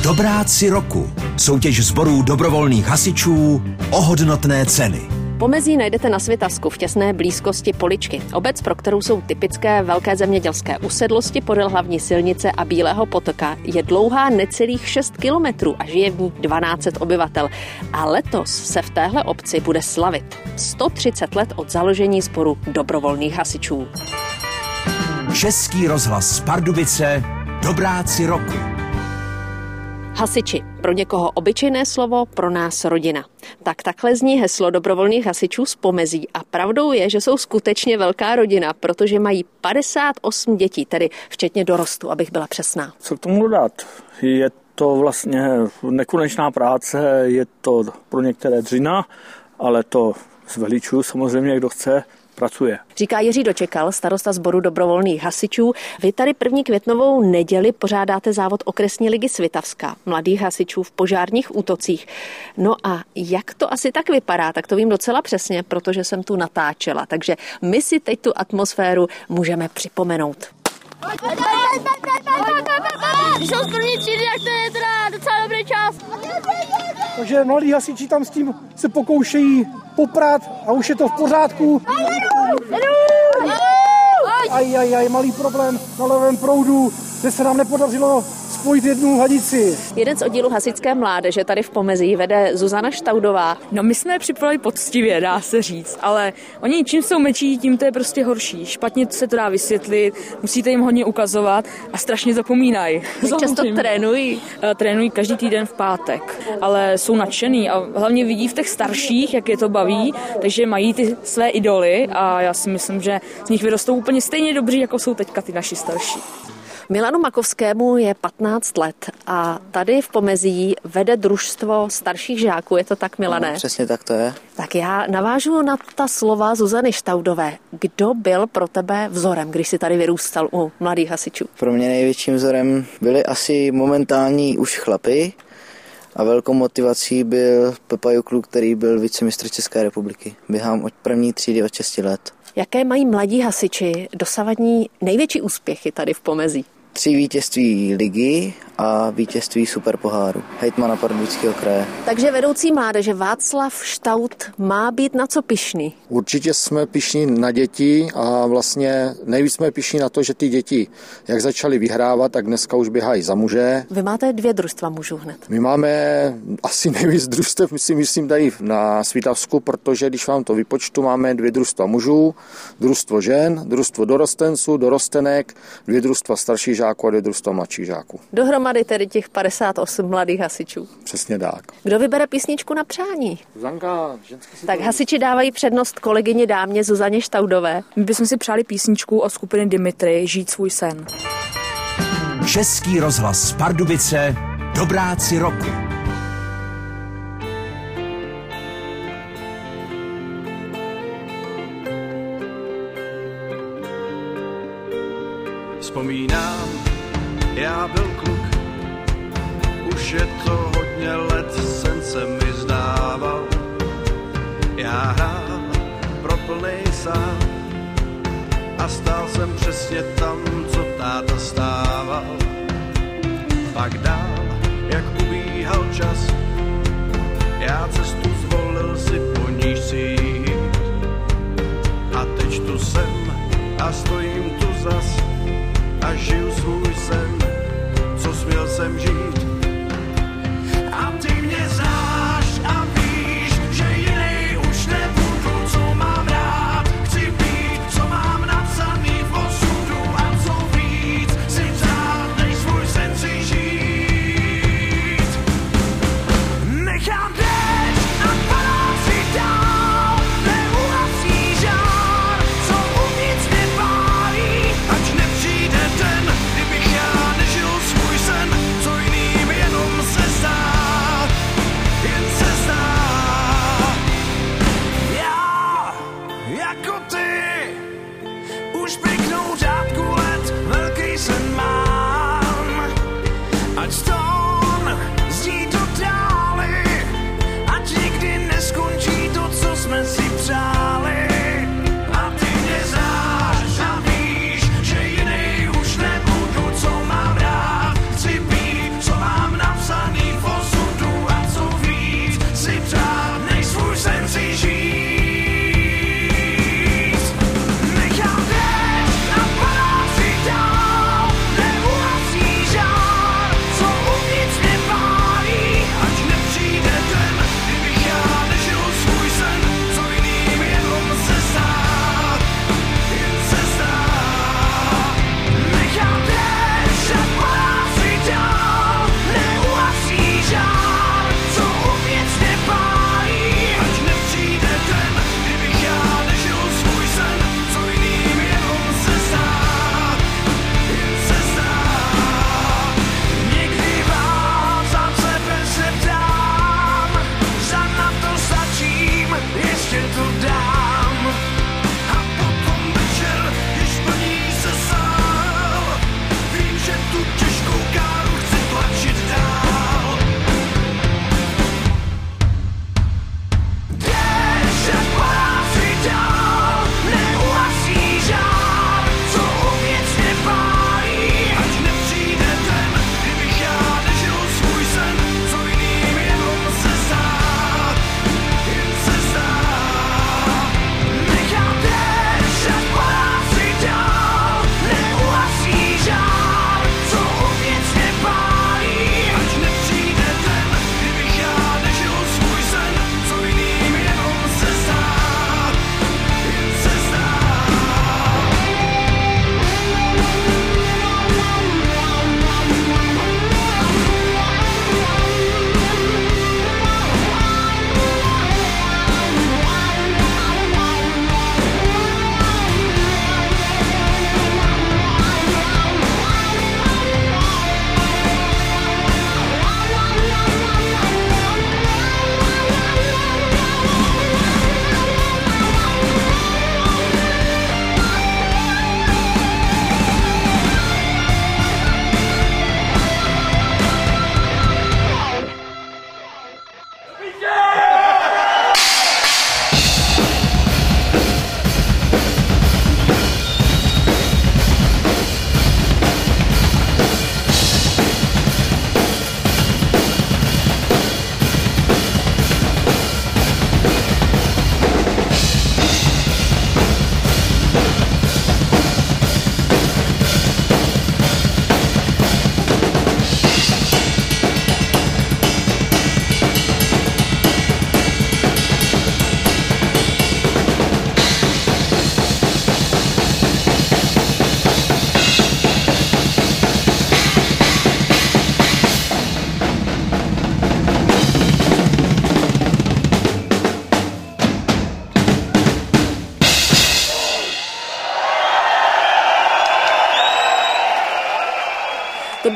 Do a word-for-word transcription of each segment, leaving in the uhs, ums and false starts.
Dobráci roku. Soutěž sborů dobrovolných hasičů o hodnotné ceny. Pomezí najdete na Svitavsku v těsné blízkosti Poličky. Obec, pro kterou jsou typické velké zemědělské usedlosti podél hlavní silnice a Bílého potoka, je dlouhá necelých šest kilometrů a žije v ní dvanáct set obyvatel. A letos se v téhle obci bude slavit sto třicet let od založení sboru dobrovolných hasičů. Český rozhlas Pardubice. Dobráci roku. Hasiči. Pro někoho obyčejné slovo, pro nás rodina. Tak takhle zní heslo dobrovolných hasičů z Pomezí a pravdou je, že jsou skutečně velká rodina, protože mají padesát osm dětí, tedy včetně dorostu, abych byla přesná. Co k tomu dodat? Je to vlastně nekonečná práce, je to pro některé dřina, ale to zveličuju samozřejmě, kdo chce, pracuje. Říká Jiří Dočekal, starosta sboru dobrovolných hasičů. Vy tady první květnovou neděli pořádáte závod okresní ligy Svitavska, mladých hasičů v požárních útocích. No a jak to asi tak vypadá, tak to vím docela přesně, protože jsem tu natáčela. Takže my si teď tu atmosféru můžeme připomenout. Když jsou z první třídy, tak to je teda docela dobrý čas. Takže mladí hasiči tam s tím se pokoušejí poprat a už je to v pořádku. Aj, aj, aj, malý problém na levém proudu, kde se nám nepodařilo spojit jednu hadici. Jeden z oddílů hasičské mládeže tady v Pomezí vede Zuzana Štaudová. No my jsme je připravili poctivě, dá se říct, ale oni čím jsou mečí, tím to je prostě horší. Špatně se to dá vysvětlit, musíte jim hodně ukazovat a strašně zapomínají. Jak často trénují? Trénují každý týden v pátek, ale jsou nadšený a hlavně vidí v těch starších, jak je to baví, takže mají ty své idoly a já si myslím, že z nich vyrostou úplně stejně dobří, jako jsou teďka ty naši starší. Milanu Makovskému je patnáct let a tady v Pomezí vede družstvo starších žáků. Je to tak, Milané? No, přesně tak to je. Tak já navážu na ta slova Zuzany Štaudové. Kdo byl pro tebe vzorem, když jsi tady vyrůstal u mladých hasičů? Pro mě největším vzorem byli asi momentální už chlapy a velkou motivací byl Pepa Juklu, který byl vicemistr České republiky. Běhám od první třídy od šesti let. Jaké mají mladí hasiči dosavadní největší úspěchy tady v Pomezí? Tři vítězství ligy a vítězství superpoháru hejtmana Pardubického kraje. Takže vedoucí mládeže Václav Štaud má být na co pyšný? Určitě jsme pyšní na děti a vlastně nejvíc jsme pyšní na to, že ty děti, jak začaly vyhrávat, tak dneska už běhají za muže. Vy máte dvě družstva mužů hned. My máme asi nejvíc družstev, si myslím, tady na Svitavsku, protože když vám to vypočtu, máme dvě družstva mužů, družstvo žen, družstvo dorostenců, dorostenek, dvě družstva starších žáků a dvě družstva mladších žáků. Dohromady tedy těch padesát osm mladých hasičů. Přesně tak. Kdo vybere písničku na přání? Zuzanka, ženský si Tak to... hasiči dávají přednost kolegyni dámě Zuzaně Štaudové. My bychom si přáli písničku od skupiny Dimitry Žít svůj sen. Český rozhlas Pardubice. Dobráci roku. Vzpomínám, já byl kluk, už je to hodně let, sen se mi zdával. Já hrál pro plnej sám a stál jsem přesně tam, co táta stával. Pak dál, jak ubíhal čas, já cestu zvolil si, po níž si jít. A teď tu jsem a stojím tu zas a žiju svůj sen, co směl jsem žít. A ty mě znáš a víš, že jiný už nebudu, co mám rád, chci být, co mám napsaný v osudu a co víc si přát, než svůj sen si žít. Nechám déšť a padám si dál, neuhasí žár, co uvnitř mě pálí, ať nepřijde den, kdybych já nežil svůj sen, co jiný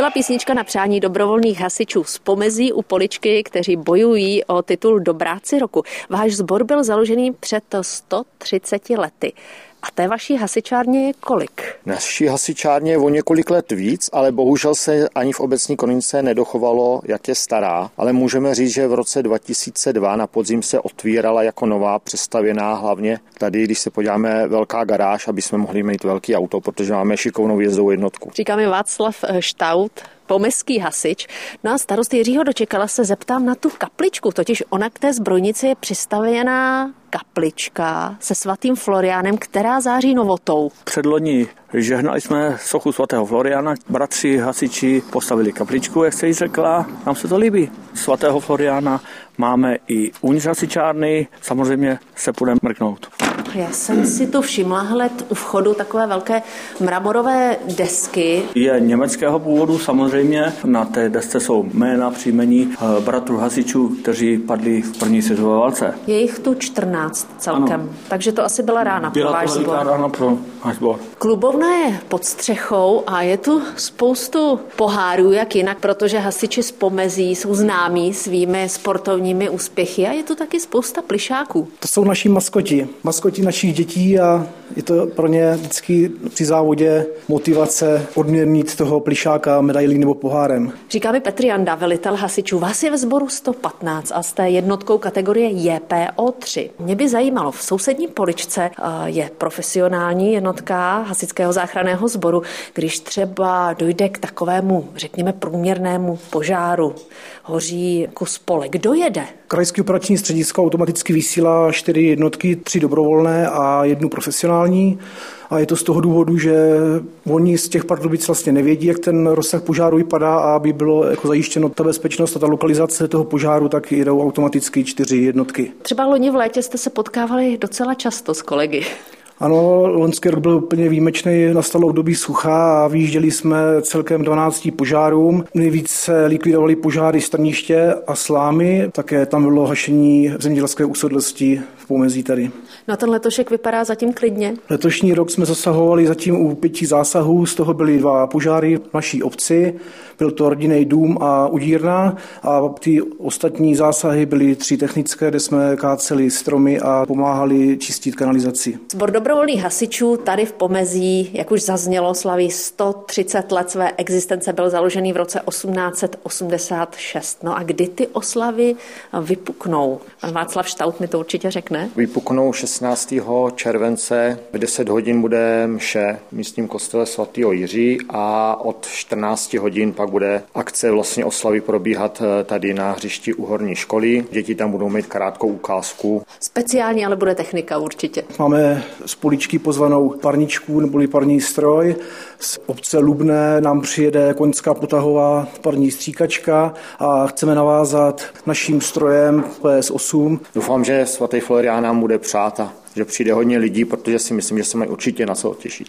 byla písnička na přání dobrovolných hasičů z Pomezí u Poličky, kteří bojují o titul Dobráci roku. Váš sbor byl založený před sto třiceti lety. A té vaší hasičárně je kolik? Naší hasičárně je o několik let víc, ale bohužel se ani v obecní kronice nedochovalo, jak je stará. Ale můžeme říct, že v roce dva tisíce dva na podzim se otvírala jako nová, přestavěná, hlavně tady, když se podíváme, velká garáž, aby jsme mohli mít velký auto, protože máme šikovnou jezdovou jednotku. Říká mi Václav Štaut, pomezský hasič. No a starost Jiřího Dočekala se zeptám na tu kapličku, totiž ona k té zbrojnici je přistavěná kaplička se svatým Floriánem, která září novotou. Předloni žehnali jsme sochu svatého Floriána, bratři hasiči postavili kapličku, jak se jí řekla, nám se to líbí. Svatého Floriána máme i uvnitř hasičárny, samozřejmě se půjdeme mrknout. Já jsem si tu všimla hned u vchodu takové velké mramorové desky. Je německého původu samozřejmě, na té desce jsou jména, příjmení bratrů hasičů, kteří padli v první světové válce. Je jich tu čtrnáct celkem, ano. Takže to asi byla rána byla pro váš sbor. Byla rána pro váš sbor. Klubovna je pod střechou a je tu spoustu pohárů, jak jinak, protože hasiči z Pomezí jsou známí svými sportovními úspěchy a je tu taky spousta plišáků. To jsou naši maskoti, maskoti našich dětí a je to pro ně vždycky při závodě motivace odměnit toho plišáka medailí nebo pohárem. Říká mi Petr Janda, velitel hasičů. Vás je ve sboru sto patnáct a jste jednotkou kategorie J P O tři. Mě by zajímalo, v sousední Poličce je profesionální jednotka hasičského záchranného sboru, když třeba dojde k takovému, řekněme, průměrnému požáru, hoří kus pole. Kdo jede? Krajské operační středisko automaticky vysílá čtyři jednotky, tři dobrovolné a jednu profesionální. A je to z toho důvodu, že oni z těch Pardubic vlastně nevědí, jak ten rozsah požáru vypadá a aby bylo jako zajištěno ta bezpečnost a ta lokalizace toho požáru, tak jedou automaticky čtyři jednotky. Třeba loni v létě jste se potkávali docela často s kolegy. Ano, loňský rok byl úplně výjimečný, nastalo období sucha a vyjížděli jsme celkem dvanácti požárům. Nejvíc se likvidovali požáry Strniště a Slámy, také tam bylo hašení zemědělské usedlosti v Pomezí tady. No a ten letošek vypadá zatím klidně? Letošní rok jsme zasahovali zatím u pěti zásahů, z toho byly dva požáry v naší obci, byl to rodinný dům a udírna a ty ostatní zásahy byly tři technické, kde jsme káceli stromy a pomáhali čistit kanalizaci. Sbor dobrovolných hasičů tady v Pomezí, jak už zaznělo, slaví sto třicet let své existence, byl založený v roce osmnáct set osmdesát šest. No a kdy ty oslavy vypuknou? Pan Václav Štaut mi to určitě řekne. Vypuknou šestnáctého července, v deset hodin bude mše v místním kostele svatého Jiří a od čtrnácti hodin pak bude akce vlastně oslavy probíhat tady na hřišti u horní školy. Děti tam budou mít krátkou ukázku. Speciální ale bude technika určitě. Máme z Poličky pozvanou parničku neboli parní stroj. Z obce Lubné nám přijede koňská potahová parní stříkačka a chceme navázat naším strojem P S osm. Doufám, že svatý Florián nám bude přát a že přijde hodně lidí, protože si myslím, že se mají určitě na co těšit.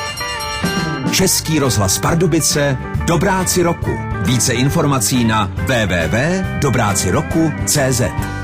Český rozhlas Pardubice, Dobráci roku. Více informací na w w w tečka dobráci roku tečka cé zet.